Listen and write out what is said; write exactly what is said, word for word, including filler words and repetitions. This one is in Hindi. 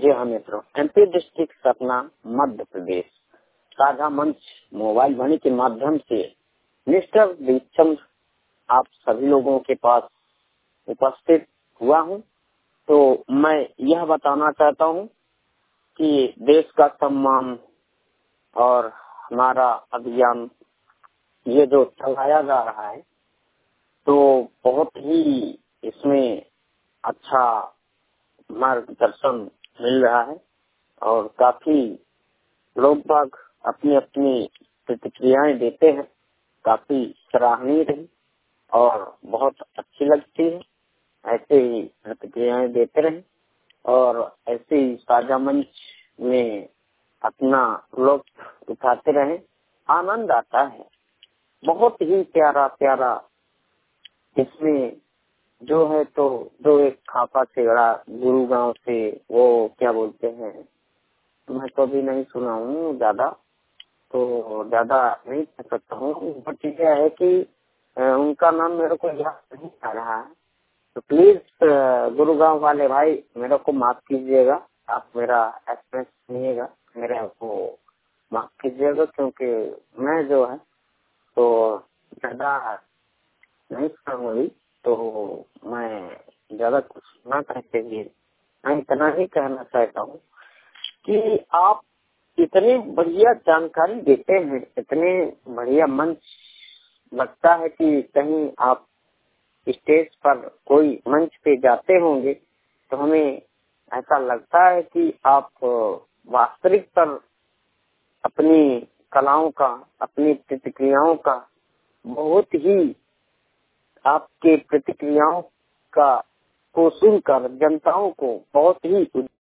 जी हाँ मित्रों, एमपी डिस्ट्रिक्ट सतना मध्य प्रदेश साझा मंच मोबाइल वाणी के माध्यम से मिस्टर दीपचंद आप सभी लोगों के पास उपस्थित हुआ हूँ। तो मैं यह बताना चाहता हूँ कि देश का सम्मान और हमारा अभियान ये जो चलाया जा रहा है तो बहुत ही इसमें अच्छा मार्गदर्शन मिल रहा है और काफी लोग बाग अपनी अपनी प्रतिक्रियाएं देते हैं। काफी सराहनीय रही और बहुत अच्छी लगती है। ऐसे ही प्रतिक्रियाएं देते रहें और ऐसे ही साझा मंच में अपना लुत्फ उठाते रहें। आनंद आता है, बहुत ही प्यारा प्यारा इसमें जो है। तो जो एक खापा सेगड़ा गुरुगांव से वो क्या बोलते हैं, मैं तो अभी नहीं सुना हूँ ज्यादा, तो ज्यादा नहीं कह सकता हूँ। बट चीजें है कि उनका नाम मेरे को याद नहीं आ रहा है, तो प्लीज गुरुगांव वाले भाई मेरे को माफ कीजिएगा। आप मेरा एक्सप्रेस सुनिएगा, मेरे को माफ कीजिएगा क्योंकि मैं जो है तो ज्यादा नहीं सुनाऊंगी। तो मैं ज्यादा कुछ ना कहते हुए मैं इतना ही कहना चाहता हूँ कि आप इतने बढ़िया जानकारी देते हैं, इतने बढ़िया मंच लगता है कि कहीं आप स्टेज पर कोई मंच पे जाते होंगे तो हमें ऐसा लगता है कि आप वास्तविक पर अपनी कलाओं का, अपनी प्रतिक्रियाओं का बहुत ही आपके प्रतिक्रियाओं का को सुनकर जनताओं को बहुत ही